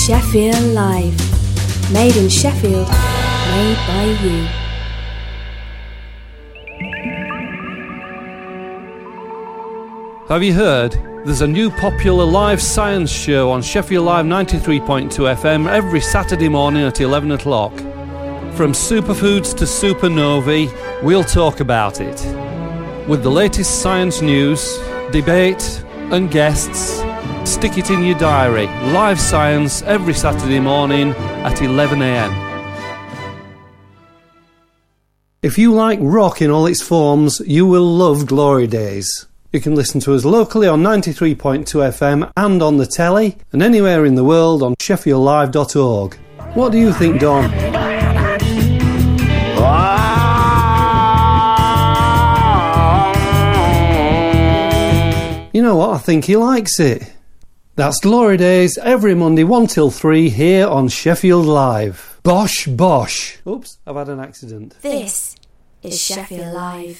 Sheffield Live. Made in Sheffield, made by you. Have you heard? There's a new popular live science show on Sheffield Live 93.2 FM every Saturday morning at 11 o'clock. From superfoods to supernovae, we'll talk about it. With the latest science news, debate and guests, stick it in your diary. Live science every Saturday morning at 11 a.m. If you like rock in all its forms, you will love Glory Days. You can listen to us locally on 93.2 FM and on the telly, and anywhere in the world on sheffieldlive.org. What do you think, Don? You know what? I think he likes it. That's Glory Days every Monday 1 till 3 here on Sheffield Live. Bosh, bosh. Oops, I've had an accident. This is Sheffield Live.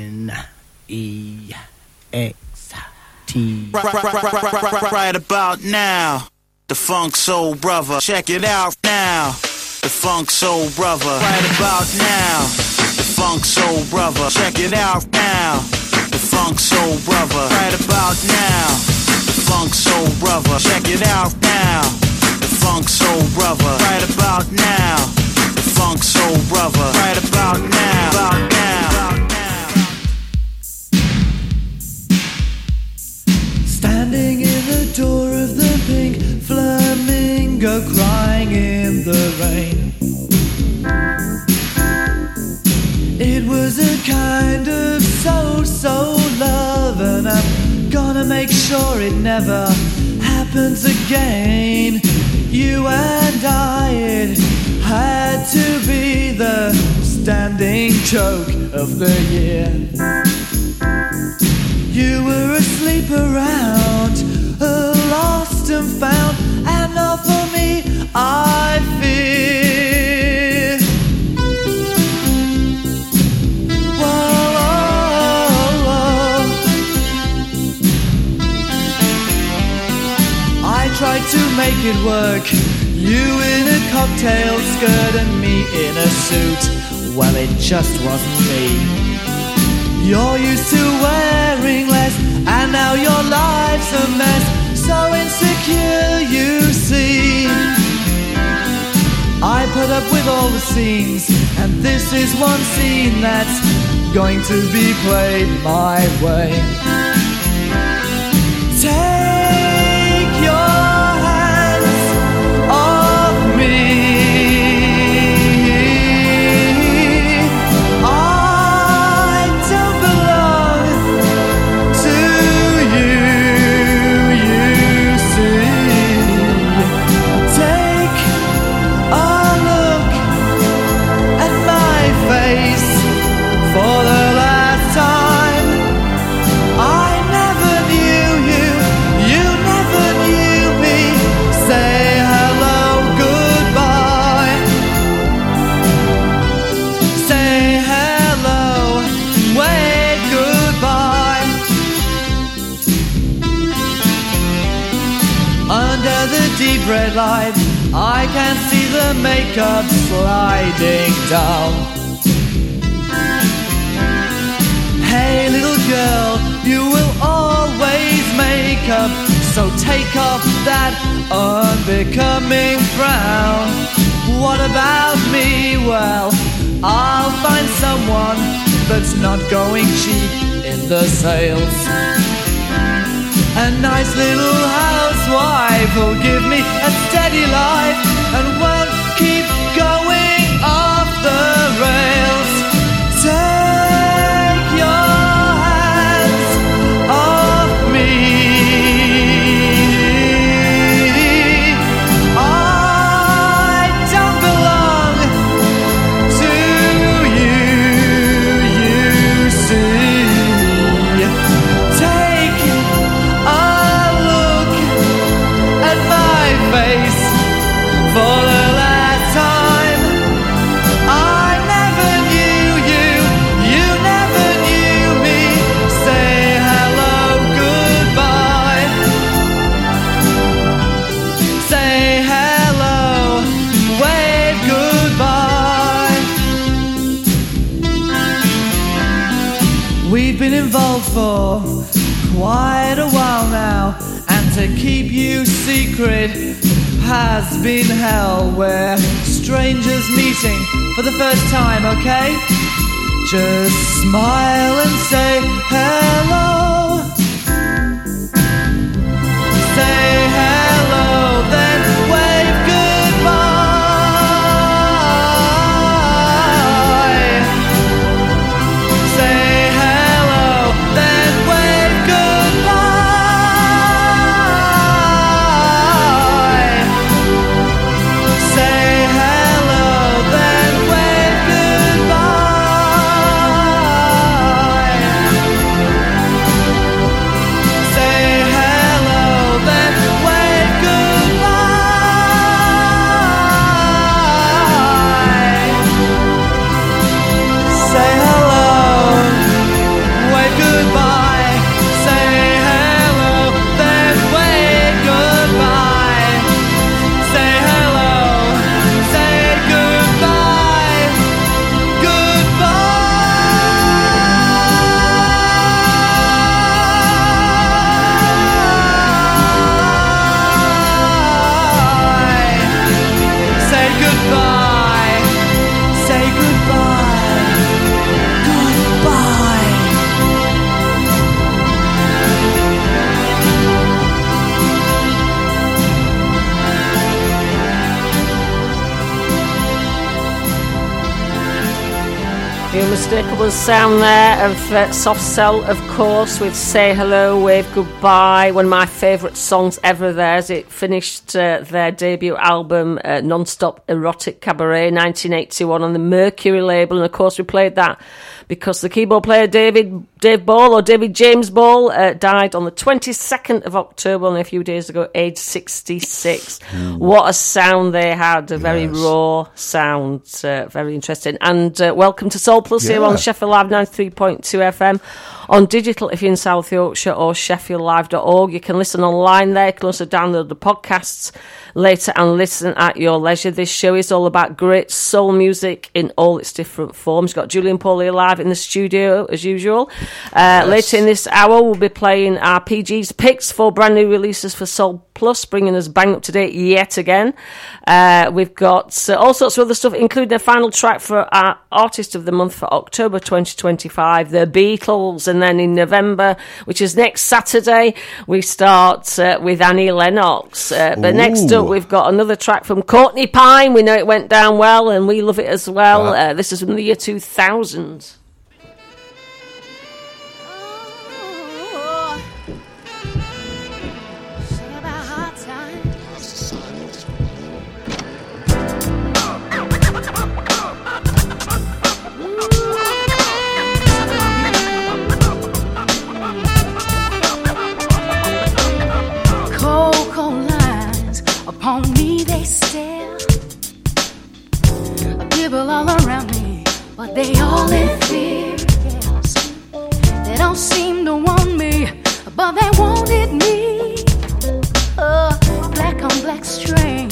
N-E-X-T. Right about now, the Funk Soul Brother. Check it out now, the Funk Soul Brother. Right about now, the Funk Soul Brother. Check it out now, the Funk Soul Brother. Right about now, the Funk Soul Brother. Check it out now, the Funk Soul Brother. Right about now, the Funk Soul Brother. Right about now, about now. Standing in the door of the pink flamingo, crying in the rain. It was a kind of so love, and I'm gonna make sure it never happens again. You and I, it had to be the standing joke of the year. You were asleep around, lost and found, and not for me, I fear. Whoa, whoa, whoa. I tried to make it work, you in a cocktail skirt and me in a suit. Well, it just wasn't me. You're used to wearing less, and now your life's a mess. So insecure, you see. I put up with all the scenes, and this is one scene that's going to be played my way. Take your hands off me. Deep red light, I can see the makeup sliding down. Hey little girl, you will always make up, so take off that unbecoming frown. What about me? Well, I'll find someone that's not going cheap in the sales. A nice little housewife will give me a steady life and won't keep going off the rails. Take your hands off me. I don't belong to you, you see. Take a look at my for quite a while now, and to keep you secret has been hell. We're strangers meeting for the first time, okay? Just smile and say hello. Say hello, then wave goodbye. Say hello, then wave goodbye. Say hello, then wave goodbye. Say hello, then wave goodbye. Say hello, wave goodbye. Say hello, then wave goodbye. Say hello, say goodbye, goodbye. Say goodbye, say goodbye, goodbye. The unmistakable sound there of Soft Cell, of course, with Say Hello, Wave Goodbye, one of my favourite songs ever theirs. It finished their debut album, Non-Stop Erotic Cabaret, 1981 on the Mercury label, and of course we played that because the keyboard player Dave Ball, or David James Ball, died on the 22nd of October, only a few days ago, aged 66. What a sound they had, a very raw sound, very interesting. And welcome to Soul Plus here on Sheffield Live 93.2 FM. On digital if you're in South Yorkshire, or sheffieldlive.org. You can listen online there. You can also download the podcasts later and listen at your leisure. This show is all about great soul music in all its different forms. You've got Julian Pauly live in the studio as usual. Later in this hour we'll be playing our PG's picks for brand new releases for Soul Plus, bringing us bang up to date yet again. We've got all sorts of other stuff, including a final track for our Artist of the Month for October 2025, The Beatles. And then in November, which is next Saturday, we start with Annie Lennox. But next up, we've got another track from Courtney Pine. We know it went down well, and we love it as well. This is from the year 2000. Upon me they stare, people all around me, but they all in fear. Yes. They don't seem to want me, but they wanted me. Black on black strain,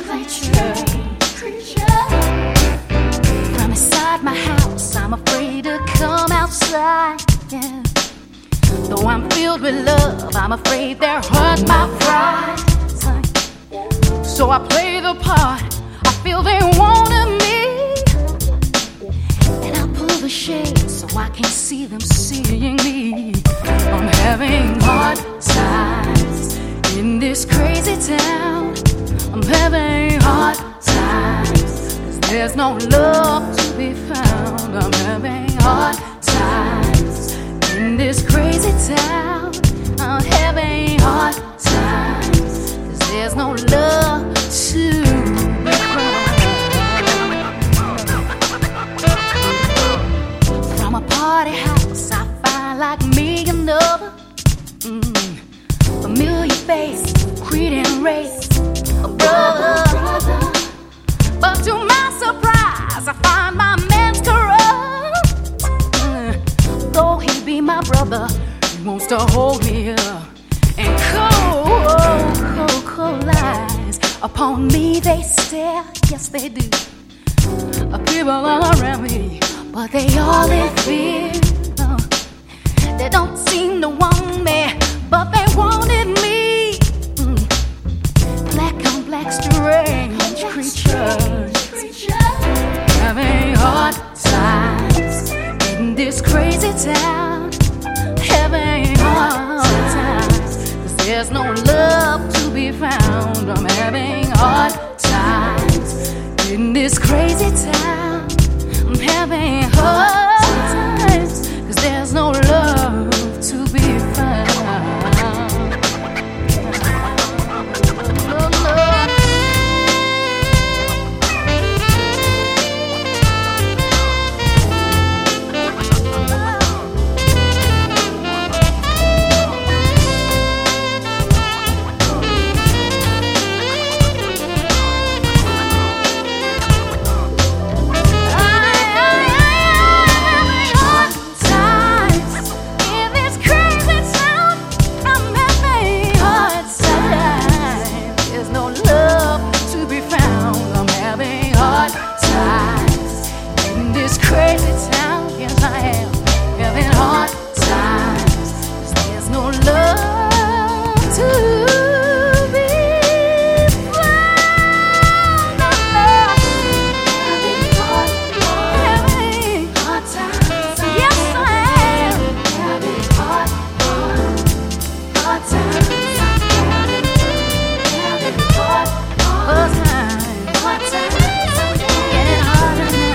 from inside my house, I'm afraid to come outside. Yeah. Though I'm filled with love, I'm afraid they'll hurt my pride. So I play the part I feel they wanted me, and I pull the shade so I can see them seeing me. I'm having hard times in this crazy town. I'm having hard times, 'cause there's no love to be found. I'm having hard times in this crazy town. I'm having hard times, 'cause there's no love to be found. From a party house I find like me another familiar face, creed and race, a brother. But to my surprise I find my man's corrupt. Though he be my brother, he wants to hold me up. And cold lies upon me they stare, yes they do. People all around me, but they all in fear. They don't seem to want me, but they wanted me. Black on black, strange creatures having hard times in this crazy town. Having hard times, 'cause there's no love to be found. I'm having hard times in this crazy town. I'm having hard times, 'cause there's no love to be found. Crazy town, yes I am having hard times, 'cause there's no love to be found. Having hard times, yes I am having hard times, having hard times, getting harder now.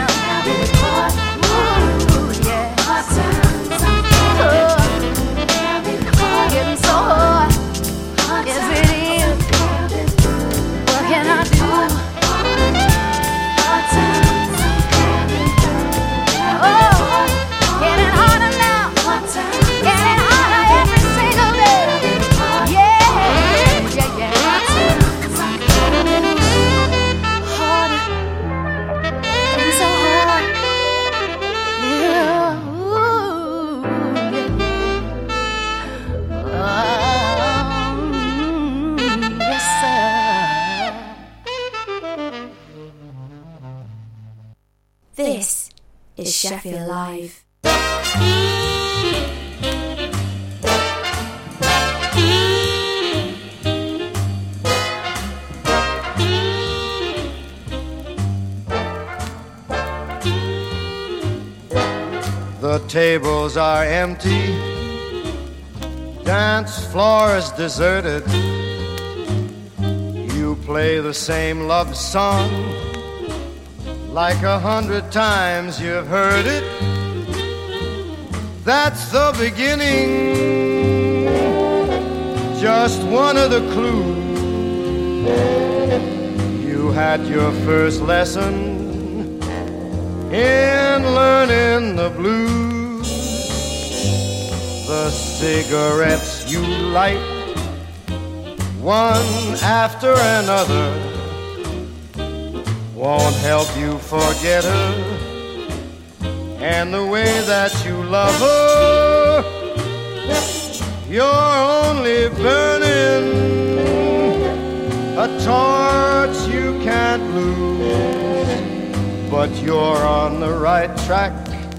Getting so hard, yes it is. What can I do? Oh, getting harder now, getting harder every single day. Yeah, yeah, yeah. Harder, getting so hard. Yeah, ooh, yeah. Yes, sir. This is Sheffield Live. The tables are empty, dance floor is deserted. You play the same love song like 100 times you've heard it. That's the beginning, just one of the clues. You had your first lesson in learning the blues. The cigarettes you light, one after another, won't help you forget her and the way that you love her. You're only burning a torch you can't lose, but you're on the right track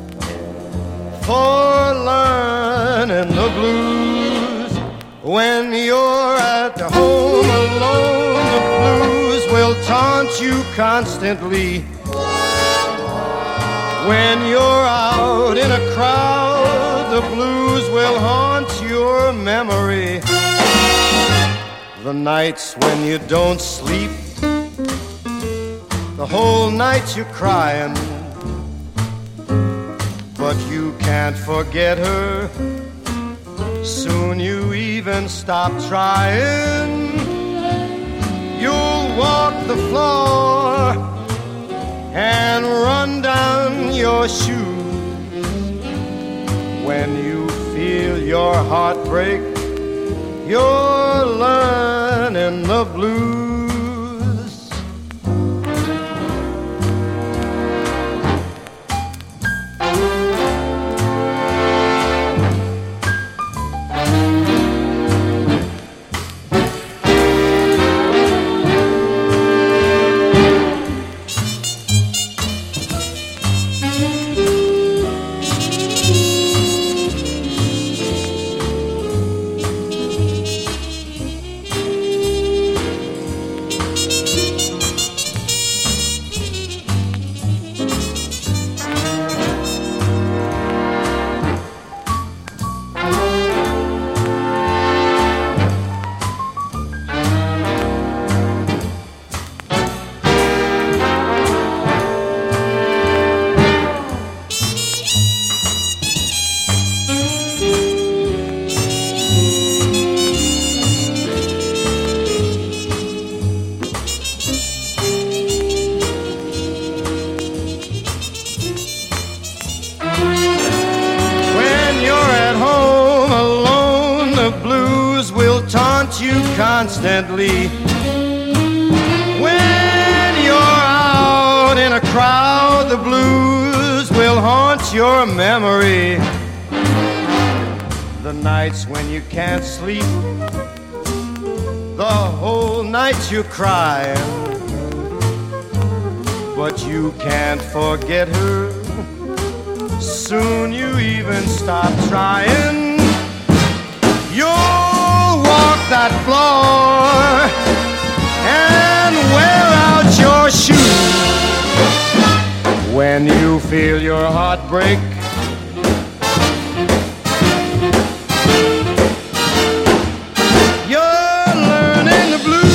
for learning the blues. When you're at home alone, the blues will taunt you constantly. When you're out in a crowd, the blues will haunt your memory. The nights when you don't sleep, the whole night you're crying, but you can't forget her. Soon you even stop trying. You'll walk the floor and run down your shoes. When you feel your heart break, you're learning the blues. constantly. When you're out in a crowd, the blues will haunt your memory. The nights when you can't sleep, the whole night you cry, but you can't forget her. Soon you even stop trying. You'll walk that floor and wear out your shoes. When you feel your heart break, you're learning the blues.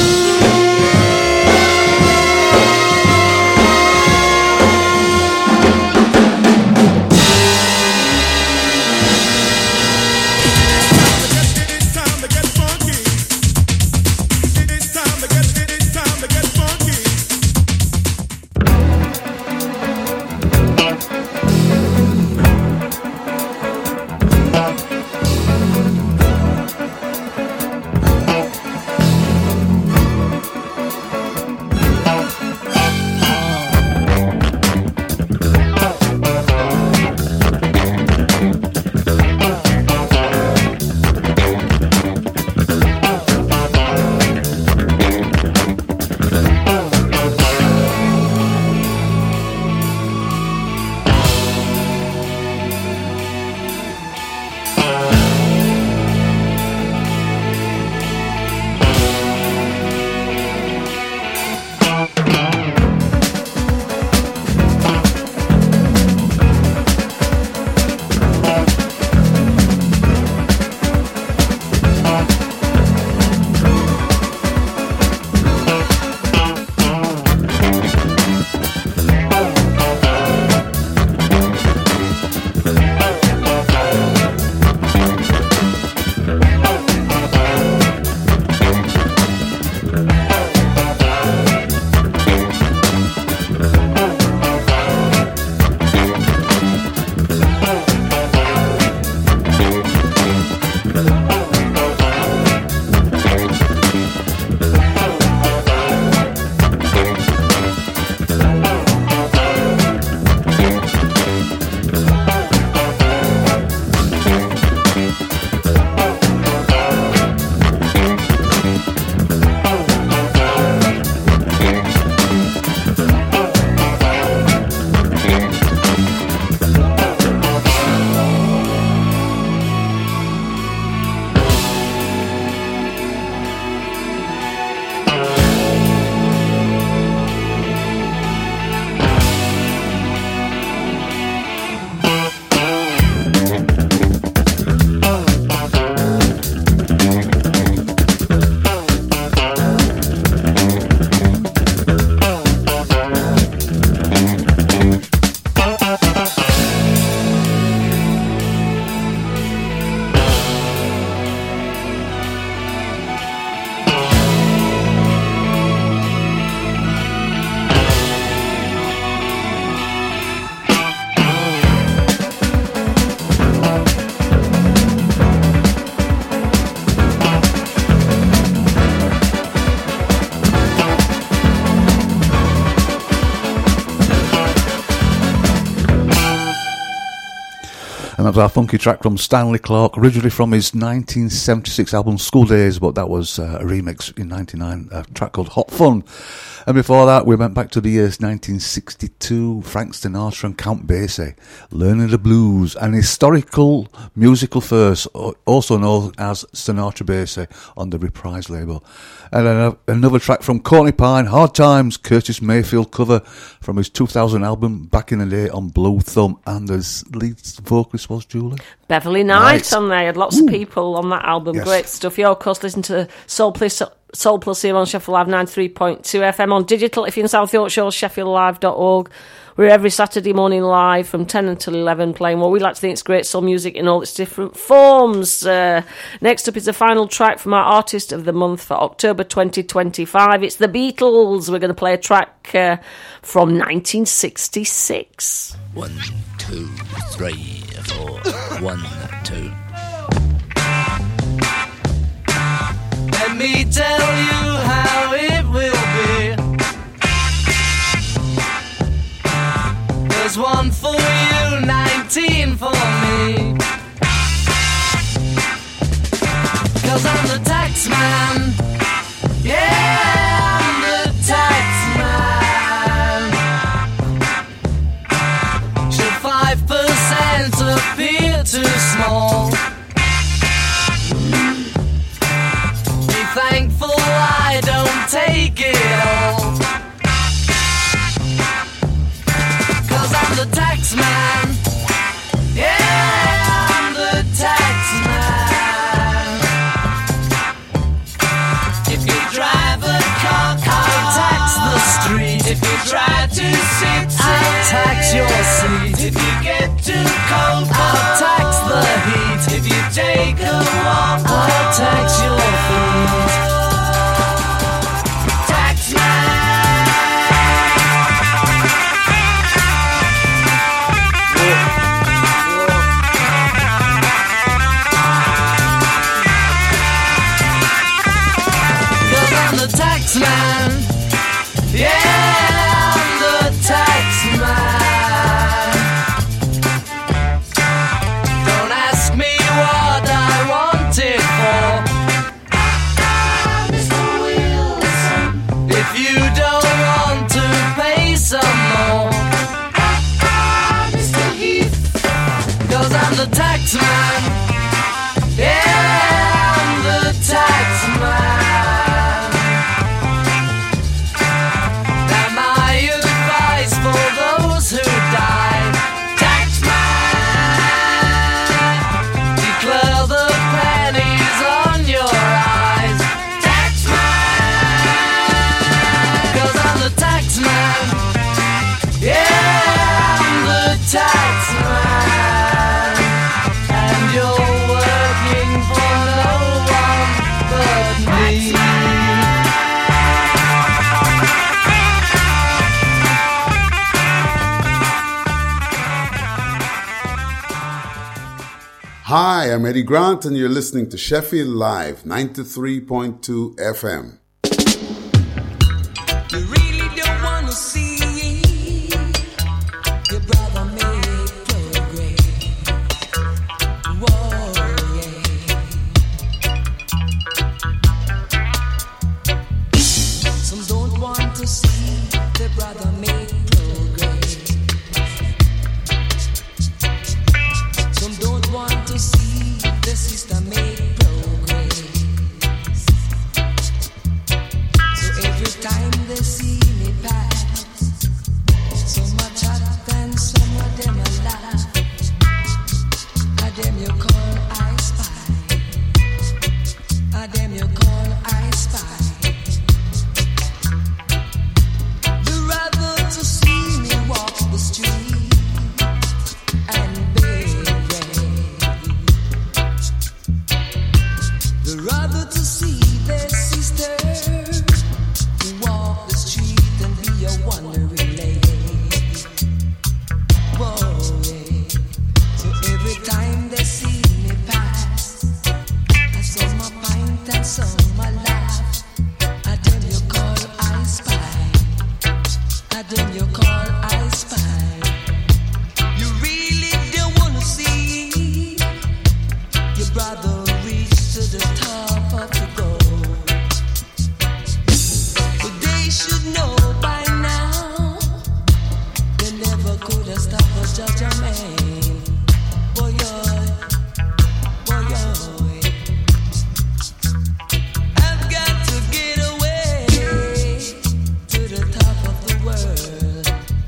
And that was our funky track from Stanley Clarke, originally from his 1976 album School Days, but that was a remix in 99, a track called Hot Fun. And before that, we went back to the years 1962, Frank Sinatra and Count Basie, Learning the Blues, an historical musical first, also known as Sinatra Basie, on the Reprise label. And then another track from Courtney Pine, Hard Times, Curtis Mayfield cover from his 2000 album Back in the Day on Blue Thumb. And the lead vocalist was Julie? Beverly Knight on there. Had lots of people on that album. Yes. Great stuff. You, of course, listen to Soul Plus here on Sheffield Live 93.2 FM on digital. If you're in South Yorkshire, sheffieldlive.org. We're every Saturday morning live from 10 until 11 playing what we like to think it's great soul music in all its different forms. Next up is the final track from our Artist of the Month for October 2025. It's the Beatles. We're going to play a track from 1966. 1, 2, 3, 4. 1, 2. And me tell you how it will be. There's one for you, 19 for me. 'Cause I'm the tax man. Yeah, I'm the tax man. Should 5% appear too small? Be thankful I don't take it all. 'Cause I'm the tax man. Yeah, I'm the tax man. If you drive a car, I'll tax the street. If you try to sit, I'll tax your seat. If you get too cold, I'll tax the heat. If you take a walk, I'll tax your feet. Tax man. Tax man, yeah, I'm the tax man. Don't ask me what I want it for. Mr. Wilson, if you don't want to pay some more. Mr. Heath, 'cause I'm the tax man, yeah, I'm the tax man. For those who died, taxman, declare the pennies on your eyes, taxman, 'cause I'm the taxman, yeah, I'm the taxman, and you're working for no one but me. Hi, I'm Eddie Grant, and you're listening to Sheffield Live, 93.2 FM. You really don't want to see your brother make progress. Whoa, yeah. Some don't want to see their brother make progress. Some don't want to see the sister make progress. So every time they see me pass, some are chat and some of them are laugh. And them you call I spy. And them you call I spy. The rather to see me walk the street and beg. The rather to see their sister walk the street and be a wandering lady. Whoa, yeah. So every time they see me pass, I saw my pint and some my laugh. And them you call I spy. And them you call I spy. You really don't want to see your brother reach to the top of the goal. But they should know by now, they never could have stopped us, judge a man. Boy, boy, I've got to get away to the top of the world.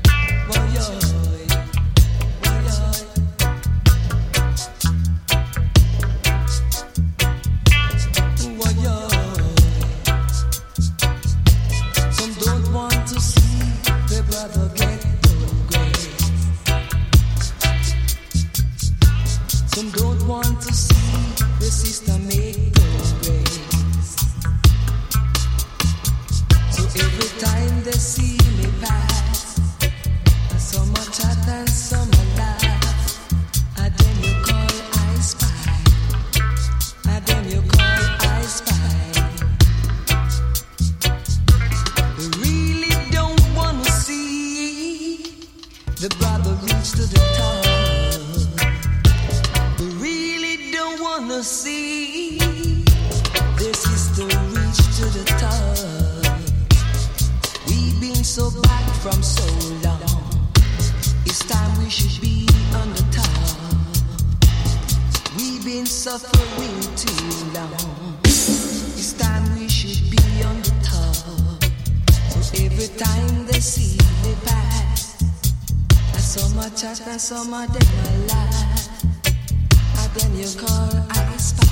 been so bad from so long. It's time we should be on the top. We've been suffering too long. It's time we should be on the top. Every time they see me pass, I saw my chat, I saw my day, my life. And then you call, I spy.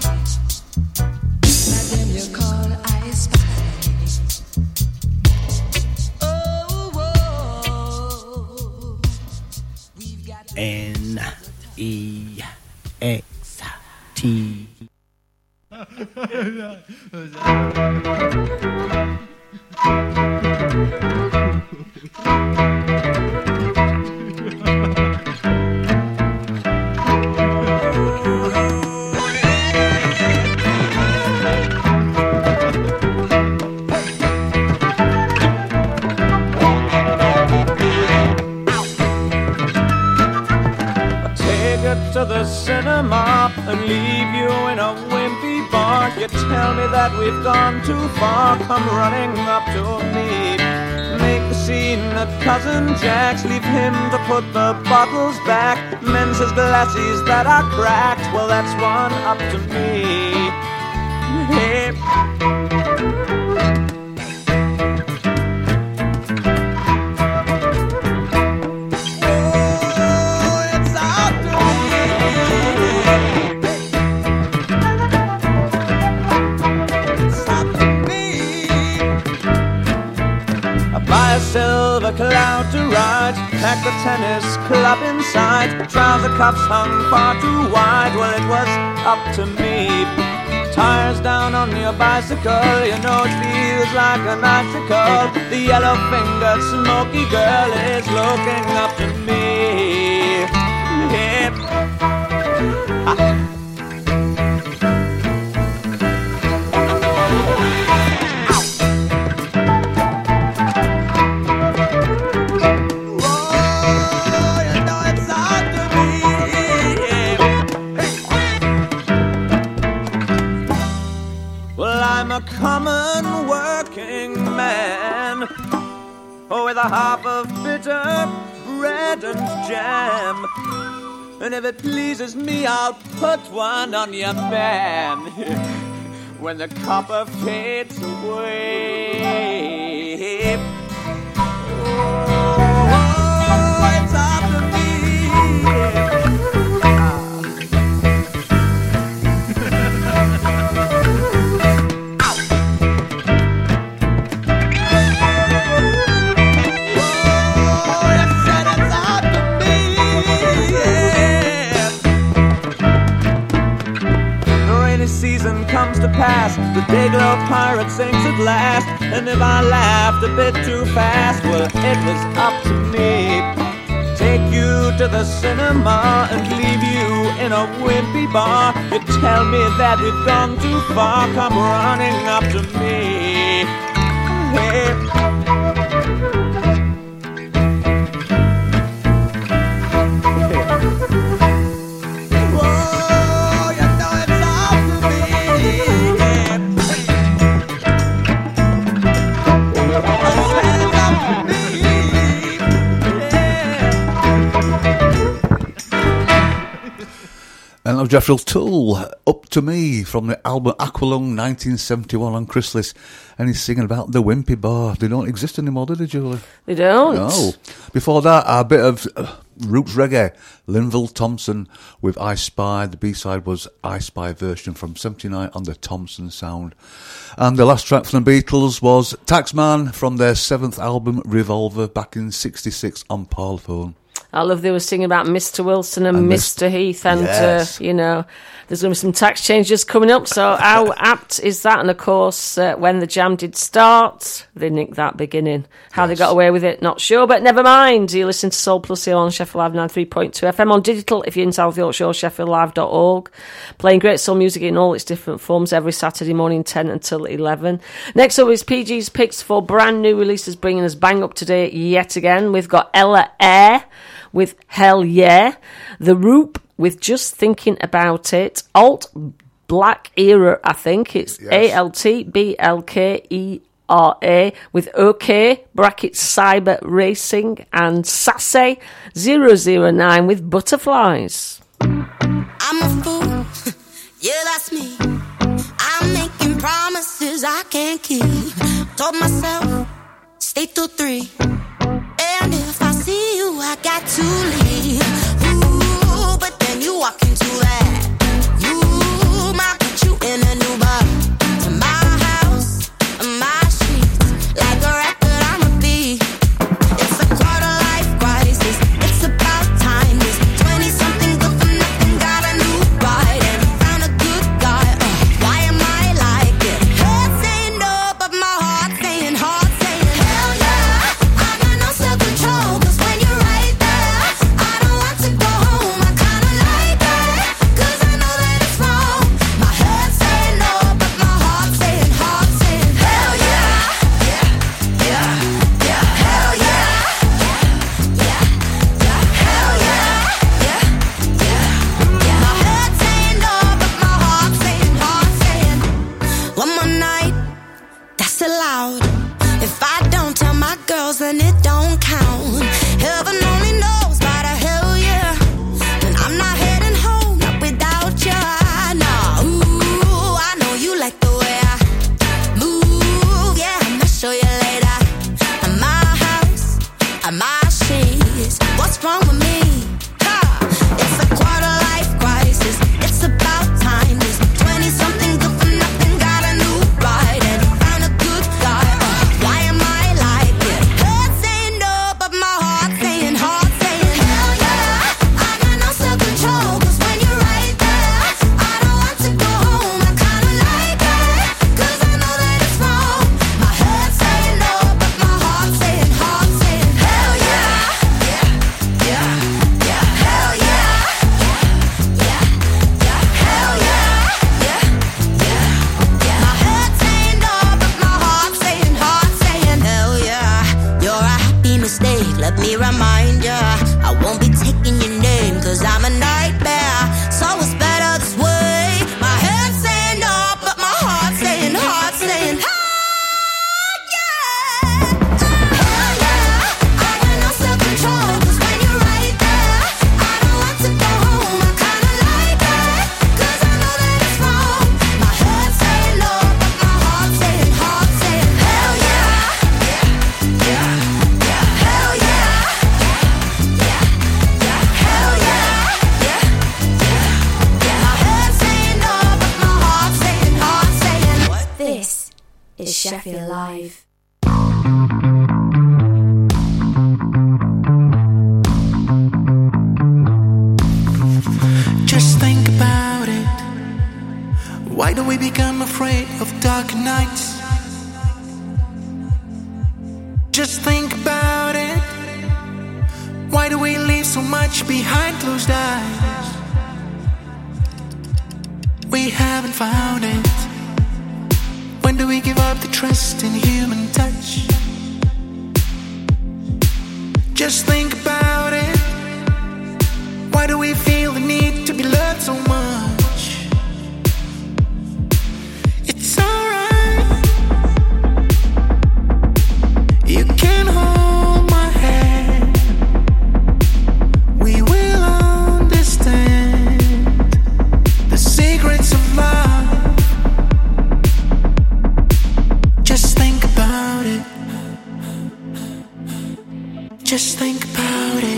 And then you call, I spy. N-E-X-T. To the cinema and leave you in a wimpy bar. You tell me that we've gone too far. Come running up to me. Make the scene at Cousin Jack's. Leave him to put the bottles back. Mends his glasses that are cracked. Well, that's one up to me. Hey. Silver cloud to ride, pack the tennis club inside. Trouser cuffs hung far too wide, well it was up to me. Tires down on your bicycle, you know it feels like an icicle. The yellow-fingered smoky girl is looking up to me. Yeah. A common working man, with a half of bitter bread and jam. And if it pleases me, I'll put one on your man when the copper fades away. Oh, it's up to me. Season comes to pass, the Dayglow pirate sinks at last. And if I laughed a bit too fast, well, it was up to me. Take you to the cinema and leave you in a wimpy bar. You tell me that we've gone too far, come running up to me. Hey. And of Jethro Tull, Up to Me, from the album Aqualung 1971 on Chrysalis. And he's singing about the Wimpy Bar. They don't exist anymore, do they, Julie? They don't. No. Before that, a bit of roots reggae. Linville Thompson with I Spy. The B-side was I Spy version from 79 on the Thompson sound. And the last track from the Beatles was Taxman from their 7th album, Revolver, back in 66 on Parlophone. I love they were singing about Mr. Wilson and Mr. Heath, and yes. you know, there's going to be some tax changes coming up. So how apt is that? And of course, when the Jam did start, they nicked that beginning. How they got away with it, not sure, but never mind. You listen to Soul Plus here on Sheffield Live 93.2 FM on digital. If you're in South Yorkshire, sheffieldlive.org, playing great soul music in all its different forms every Saturday morning, 10 until 11. Next up is PG's picks for brand new releases, bringing us bang up to date yet again. We've got Ella Eyre with Hell Yeah, The Roop with Just Thinking About It, Alt Black Era, I think it's ALTBLKERA, RA with OK, brackets Cyber Racing, and Sassy 009 with Butterflies. I'm a fool, yeah, that's me. I'm making promises I can't keep. Told myself, stay till 3. And if I see you, I got to leave. Ooh, but then you walk into that. Ooh, might put you in a new bar. To my house, my sheets. Like a record, I'm a beat. It's a quarter life crisis. It's about time. This 20-something good for nothing got a new bride. And found a good guy. Why am I like it? Head saying no, but my heart saying hard, saying hell yeah. I got no self-control, 'cause when you're right there, I don't want to go home. I kinda like that, 'cause I know that it's wrong. My head saying no, but my heart saying hard, saying hell yeah. Yeah, yeah, yeah, hell yeah. Yeah, yeah, hell yeah. Yeah, yeah, yeah. My head saying no, but my heart saying hard, saying one more night, that's allowed. If I don't tell my girls, then it don't count. Heaven only knows about a hell yeah. And I'm not heading home, not without you. Nah, ooh, I know you like the way I move. Yeah, I'ma show you later. At my house, at my sheets. What's wrong with me? Ha! It's a quarter life crisis. It's about time. This 20-something good for nothing got a new bride and found a good guy. Why am I like it? Head saying no, but my heart saying hard, saying hell yeah. I got no self-control, 'cause when you're right there, I don't want to go home. I kinda like that, 'cause I know that it's wrong. My head saying no, but my heart saying hard, saying hell yeah. Yeah, yeah, yeah, hell yeah. Yeah, yeah, hell yeah. Yeah, yeah, yeah. My head saying no, but my heart saying hard, saying hell yeah. You're a happy mistake, let me remind ya. I won't be taking your name, 'cause I'm a nightmare. So it's better this way. My head saying no, but my heart saying hard, saying hell yeah. Hell yeah. I got no self-control, 'cause when you're right there, I don't want to go home. I kinda like that, 'cause I know that it's wrong. My head saying no, but my heart saying hard, saying hell yeah. Yeah, yeah, yeah, hell yeah. Yeah, yeah, hell yeah. Yeah, yeah, yeah. My head saying no, but my heart saying hard, saying what? This is Sheffield Live. Just think about it. Why do we become afraid of dark nights? Just think about it. Why do we leave so much behind closed eyes? We haven't found it. When do we give up the trust in human touch? Just think about it. Why do we feel the need to be loved so much? It's alright. You can hold my hand. We will understand the secrets of love. Just think about it. Just think about it.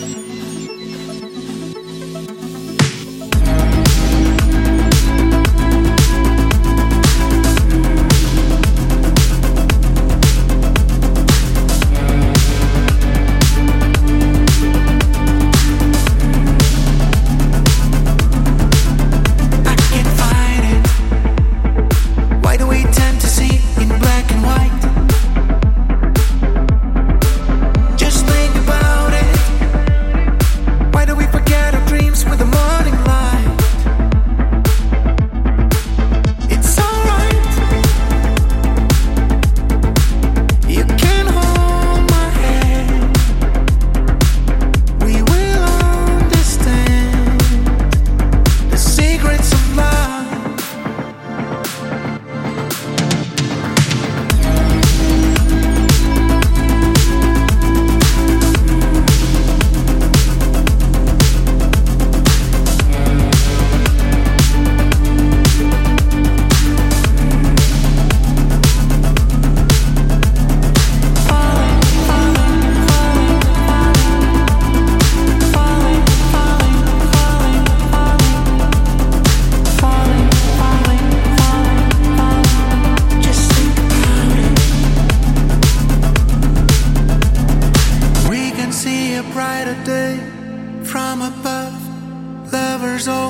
I can't find it. Why do we tend to see in black and white? Just think about it.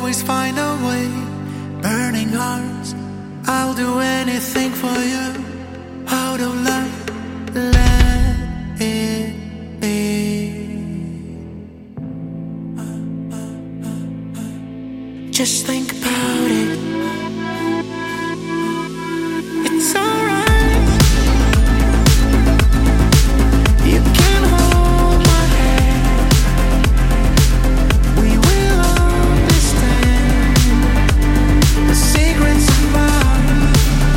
always find a way. Burning hearts, I'll do anything for you. Out of love, let it be. Just think about it. It's alright. You can hold my hand. We will understand the secrets of love.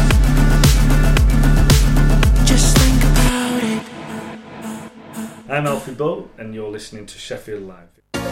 Just think about it. I'm Alfie Bow, and you're listening to Sheffield Live.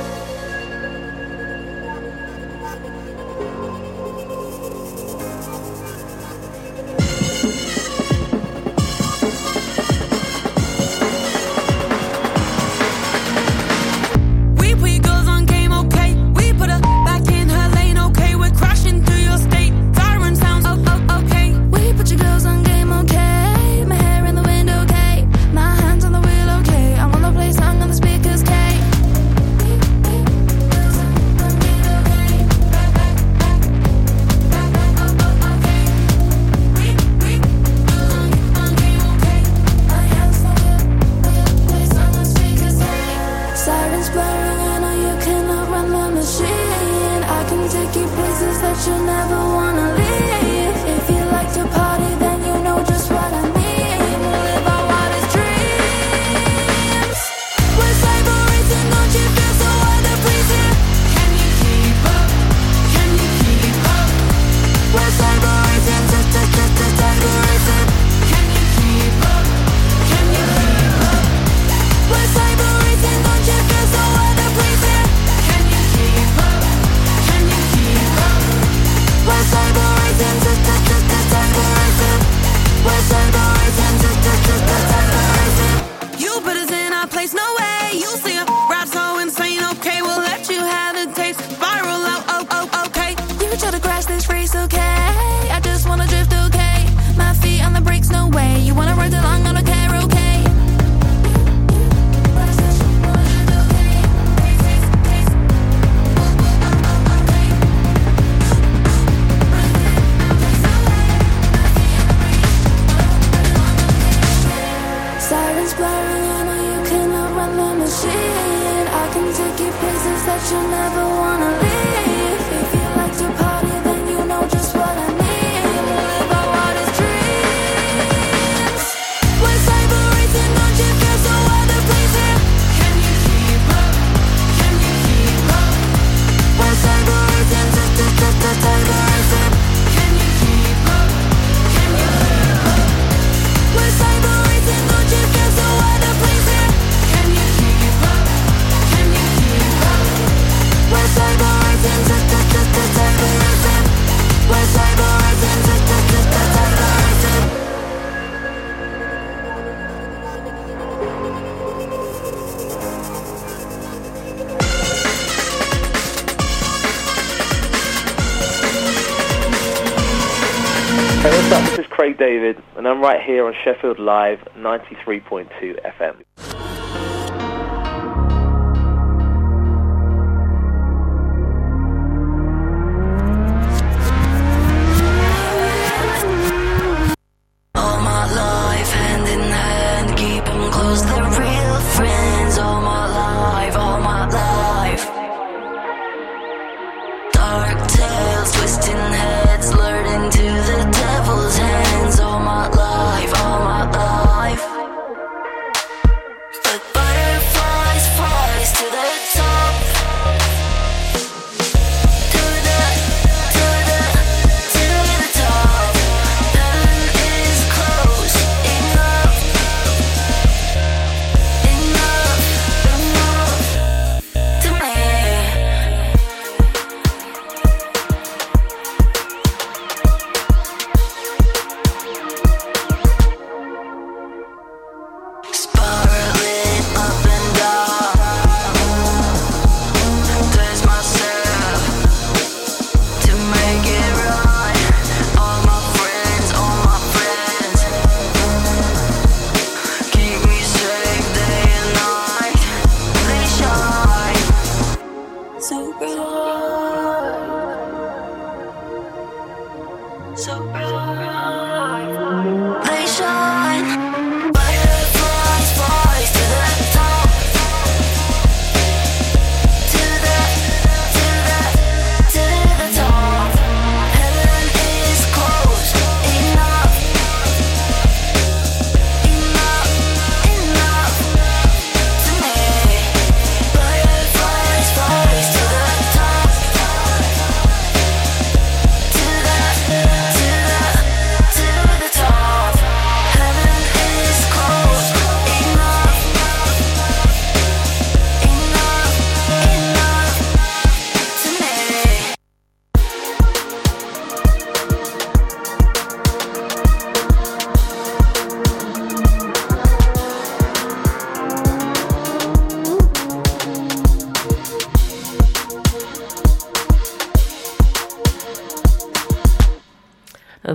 Hey, what's up? This is Craig David, and I'm right here on Sheffield Live 93.2 FM. All my life, hand in hand, keep them close, they're real friends. All my life, all my life. Dark tales, twisting heads, lured into the devil's hands. All my life, all my life. But butterflies flies to the top. To the top. Heaven is close enough. Enough to me. Sparkling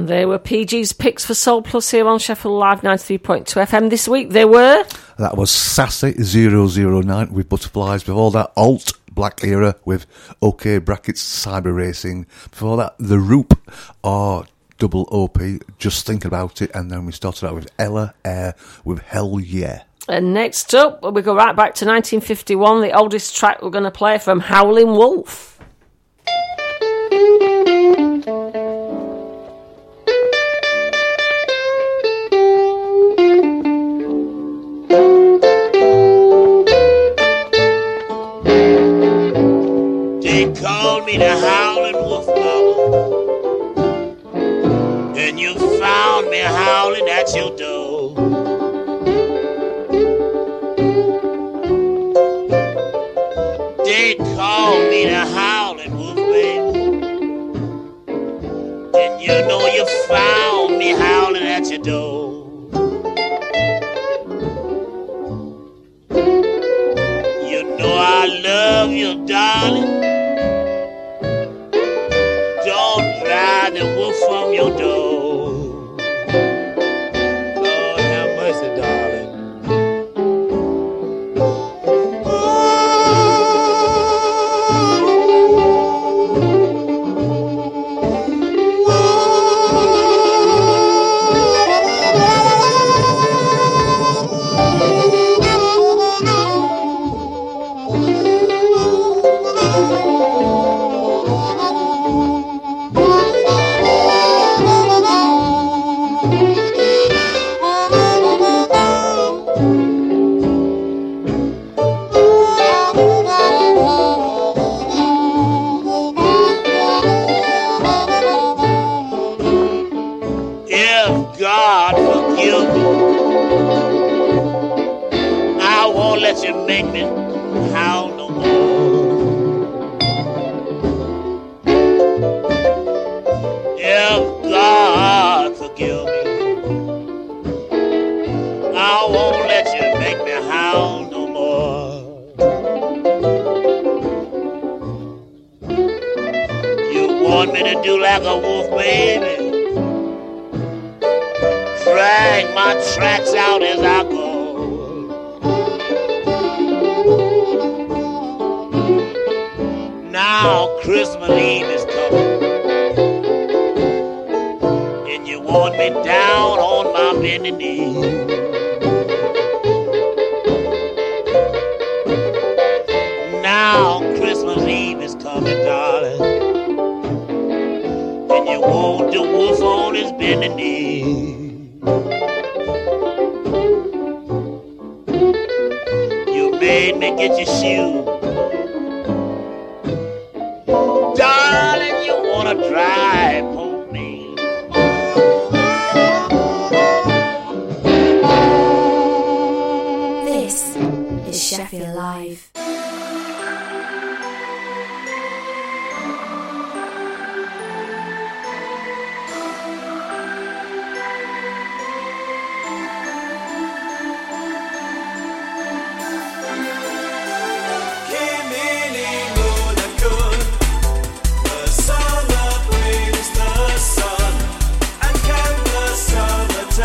And they were PG's picks for Soul Plus here on Sheffield Live 93.2 FM. This week they were... That was Sassy 009 with Butterflies. Before that, Alt Black Era with OK Brackets Cyber Racing. Before that, The Roop or Double OP, Just Think About It. And then we started out with Ella Air with Hell Yeah. And next up, we go right back to 1951, the oldest track we're going to play from Howlin' Wolf. They called me the Howlin' Wolf, mama, and you found me howling at your door. They called me the Howlin' Wolf, baby, and you know you found me howling at your door. You know I love you, darling. Drive the wolf from your door. Lord have mercy, darling. You make me howl no more. If God forgive me, I won't let you make me howl no more. You want me to do like a wolf, baby, drag my tracks out as I go. Now Christmas Eve is coming, and you want me down on my bending knee. Now Christmas Eve is coming, darling, and you want the wolf on his bending knee. You made me get your shoes. Darling, you wanna drive home me. This is Sheffield Live.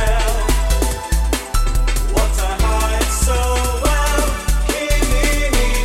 What I hide so well, keep me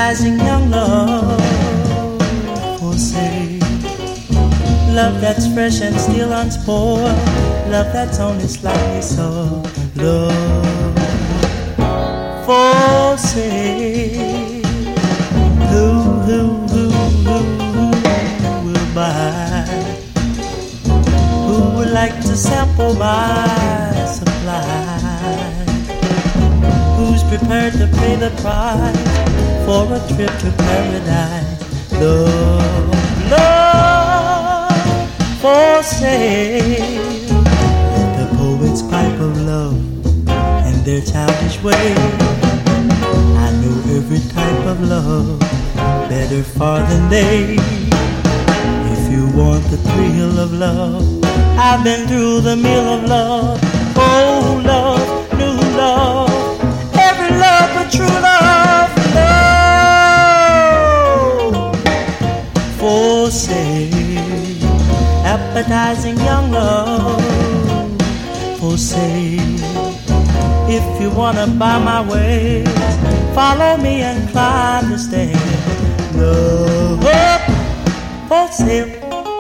appetizing young love for sale. Love that's fresh and still unspoiled. Love that's only slightly so. Love for sale. Who will buy? Who would like to sample my supply? Who's prepared to pay the price for a trip to paradise? Love for sale. The poets pipe of love and their childish way. I know every type of love better far than they. If you want the thrill of love, I've been through the meal of love. Oh, love, new love, every love but true love. Love for sale, appetizing young love for sale. If you wanna buy my ways, follow me and climb the stairs. Love for sale.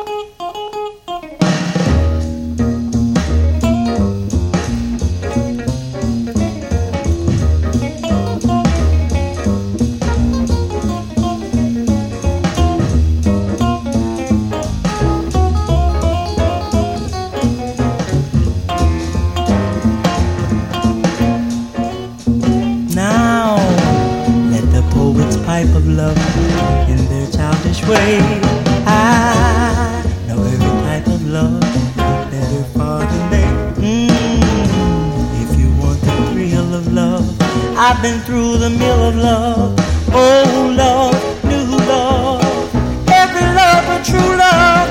Of love in their childish way. I know every type of love better far than they. If you want the thrill of love, I've been through the mill of love. Oh, love, new love, every love but true love.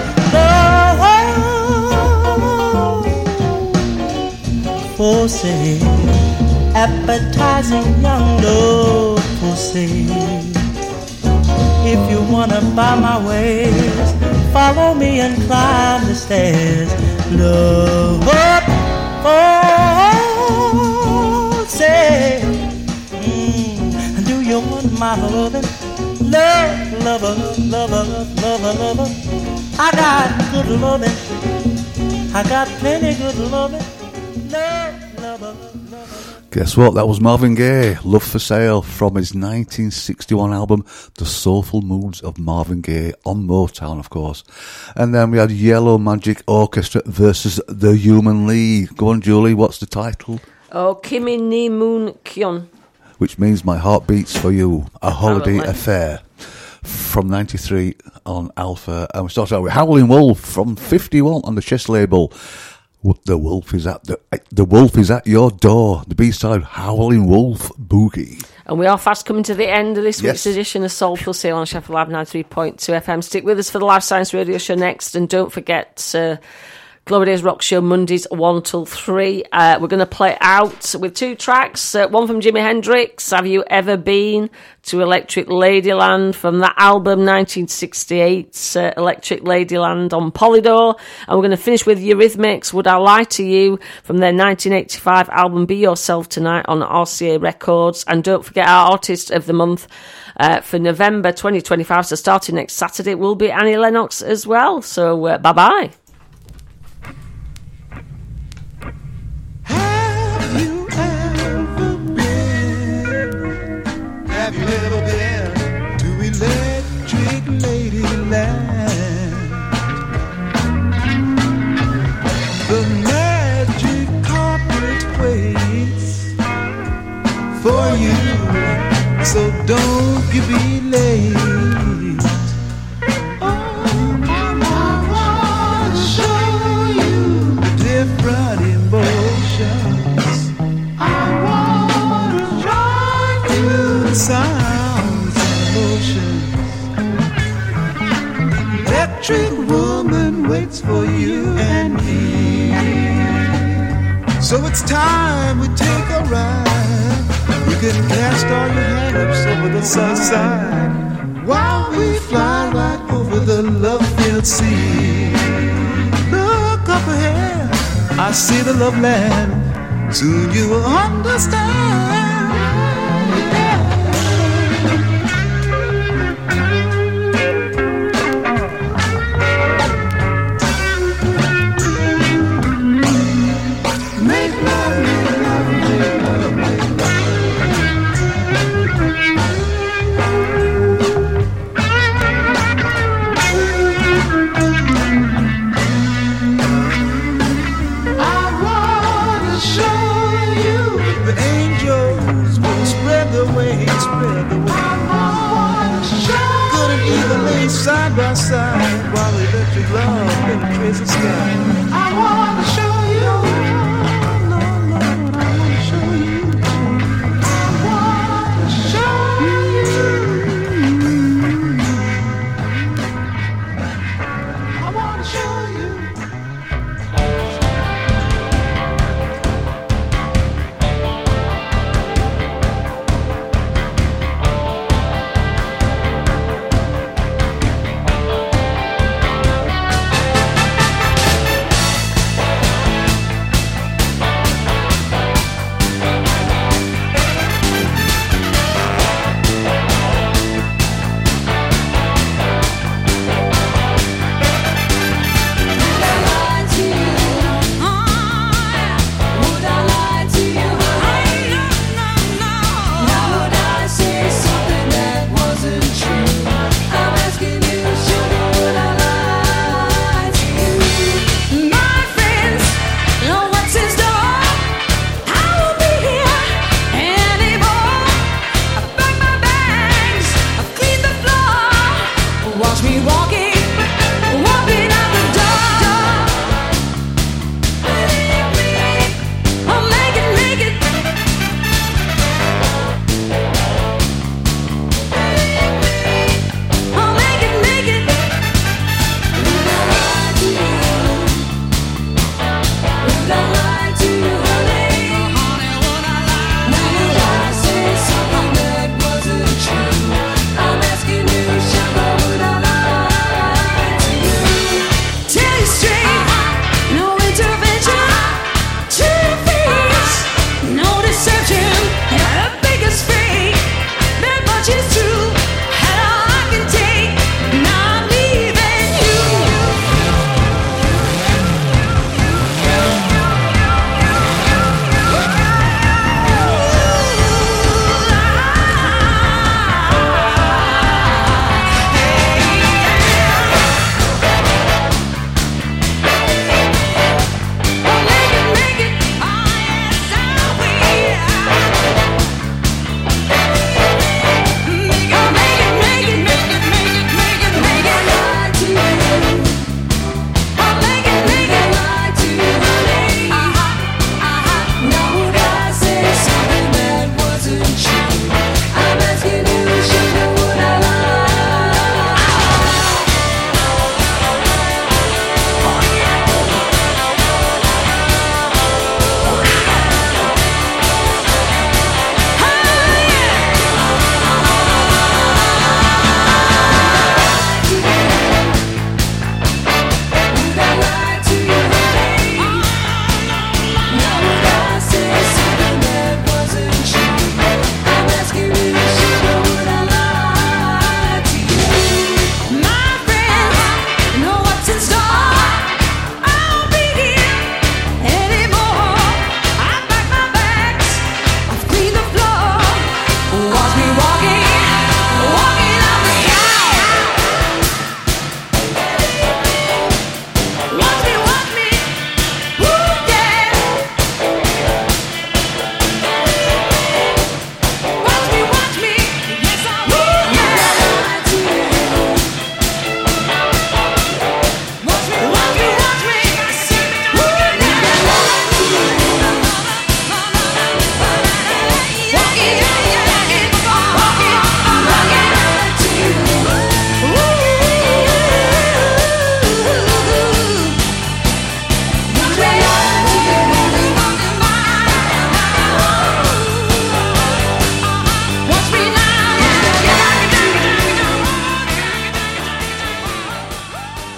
Love for sale, appetizing young love for sale. If you wanna buy my ways, follow me and climb the stairs. Love for sale. Do you want my loving? Love, lover, lover, lover, lover. I got good loving. I got plenty good loving. Love, lover. Guess what? That was Marvin Gaye, Love for Sale, from his 1961 album, The Soulful Moods of Marvin Gaye, on Motown, of course. And then we had Yellow Magic Orchestra versus The Human League. Go on, Julie, what's the title? Oh, Kimi ni Moon Kyon. Which means My Heart Beats for You, A Holiday Affair, from 93 on Alpha. And we started out with Howlin' Wolf from 51 on the Chess label. The wolf is at the wolf is at your door. The B-side, Howling Wolf Boogie. And we are fast coming to the end of this week's edition of Soulful Sale on Sheffield Live 93.2 FM. Stick with us for the Live Science Radio Show next, and don't forget Glory Days Rock Show Mondays 1 till 3. We're going to play out with two tracks. One from Jimi Hendrix, Have You Ever Been to Electric Ladyland, from that album 1968, Electric Ladyland on Polydor. And we're going to finish with Eurythmics, Would I Lie to You, from their 1985 album Be Yourself Tonight on RCA Records. And don't forget our Artist of the Month for November 2025, so starting next Saturday, will be Annie Lennox as well. So bye-bye. Have you ever been to Electric Ladyland? The magic carpet waits for you, so don't you be late. Oh, I want to show you the different emotions. I want to join you in sounds and emotions. Electric woman waits for you and me. So it's time we take a ride. We can cast all your hang-ups over the sunshine while we fly right over the love-filled sea. Look up ahead, I see the love land. Soon you will understand. show you.